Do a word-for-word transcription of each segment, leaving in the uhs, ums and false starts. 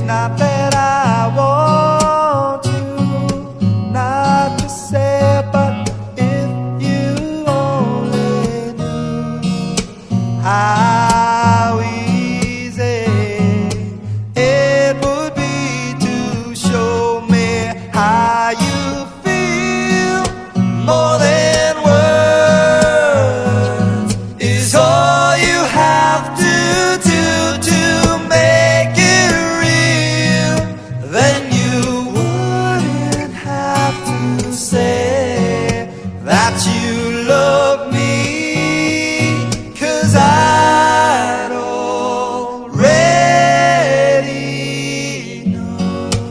Not that I want you not to say, but if you only knew how easy it would be to show me how you feel. More than words is all you have to do to make it real. Then you wouldn't have to say that you love me, 'cause I'd already know.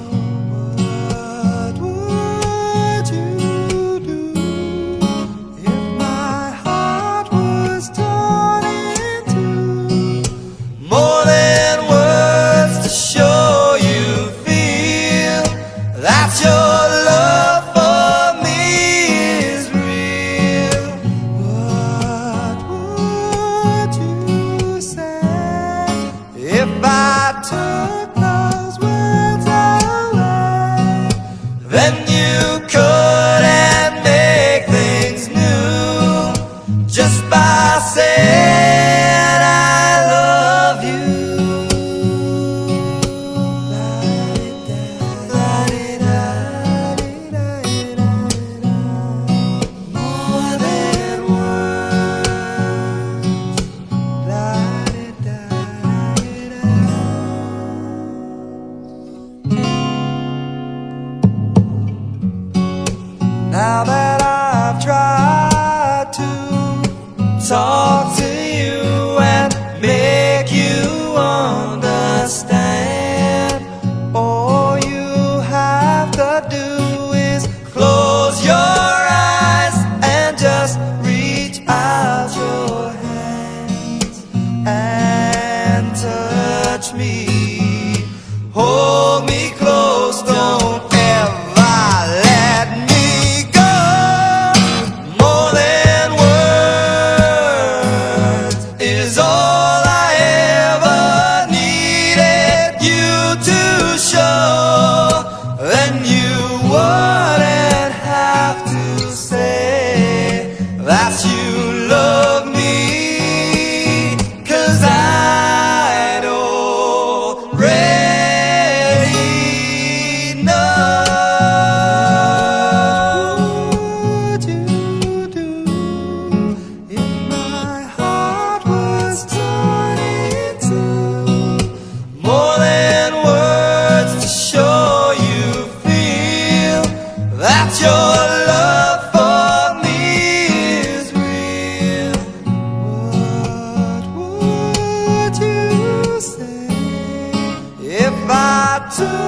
What would you do if my heart was torn in two? More than words to show you feel that your love for me is real. What would you say if I took those words away? Then you couldn't make things new just by saying I love you. More than words. Now that I've tried to talk to you and make you understand, all you have to do is close your eyes and just reach out your hands and touch me. Hold me close, don't ever let me go. More than words is all I ever needed you to show. Then you wouldn't have to say that you love me, 'cause I'd already know. What would you do if my heart was torn in two? More than words to show you feel that your love for me is real. What would you say if I took